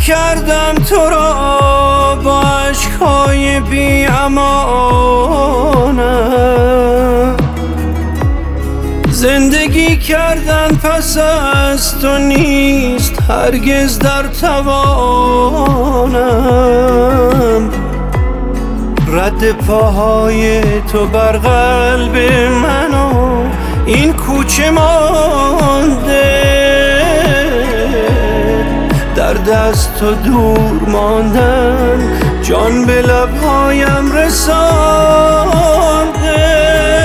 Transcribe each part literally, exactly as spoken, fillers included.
کردم تو را با عشقهای بی امانم، زندگی کردن پس از تو نیست هرگز در توانم. رد پاهای تو بر قلب من و این کوچه مانده، در دست تو دور ماندن جان به لبهایم رسانده.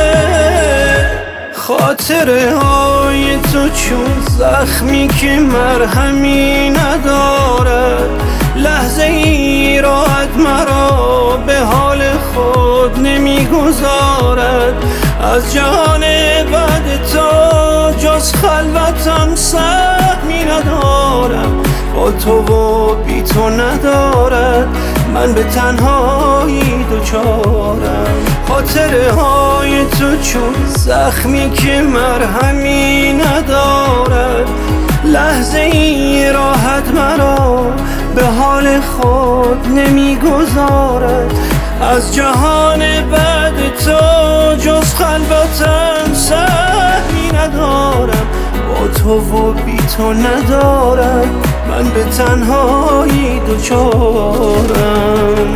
خاطره های تو چون زخمی که مرهمی ندارد، لحظه ای راحت مرا به حال خود نمیگذارد. از جهان بعد تو جز خلوتم سهمی ندارم، با تو و بی تو ندارد من به تنهایی دوچارم. خاطره های تو چون زخمی که مرهمی ندارد، لحظه ای راحت مرا به حال خود نمیگذارد. از جهان بعد تو جز خلوتم سهمی ندارم، با تو و بی تو ندارم من به تنهایی دوچارم.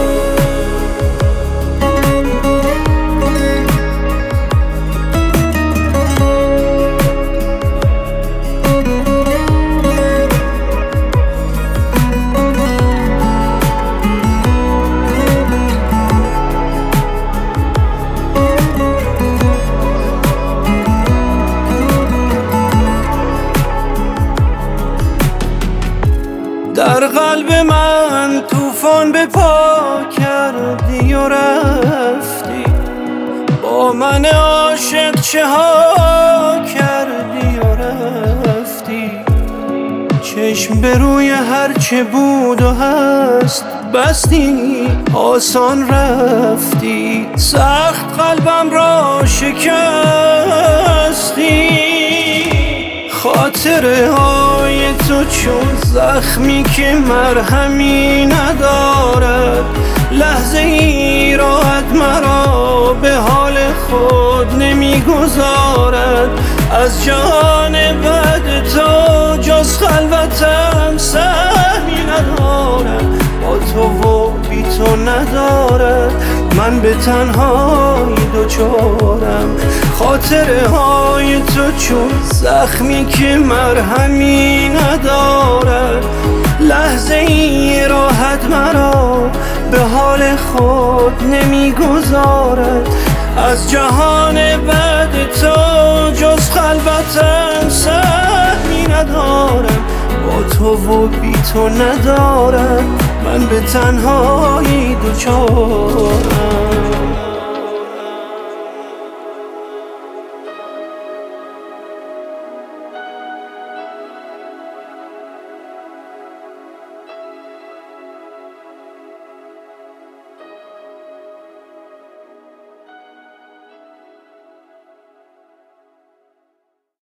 در قلب من طوفان به پا کردی و رفتی، با من عاشق چه ها کردی و رفتی. چشم به روی هر چه بود و هست بستی، آسان رفتی، سخت قلبم را شکستی. خاطره های تو چون زخمی که مرهمی ندارد، لحظه ای راحت مرا به حال خود نمیگذارد. از جهان بعد تو جز خلوتم سهمی ندارم، با تو و بی تو ندارد من به تنهایی دوچارم. خاطره های تو چون زخمی که مرهمی ندارد، لحظه ای راحت مرا به حال خود نمیگذارد. از جهان بعد تو جز خلوتم سهمی ندارم، با تو و بی تو ندارم من به تنهایی دوچارم.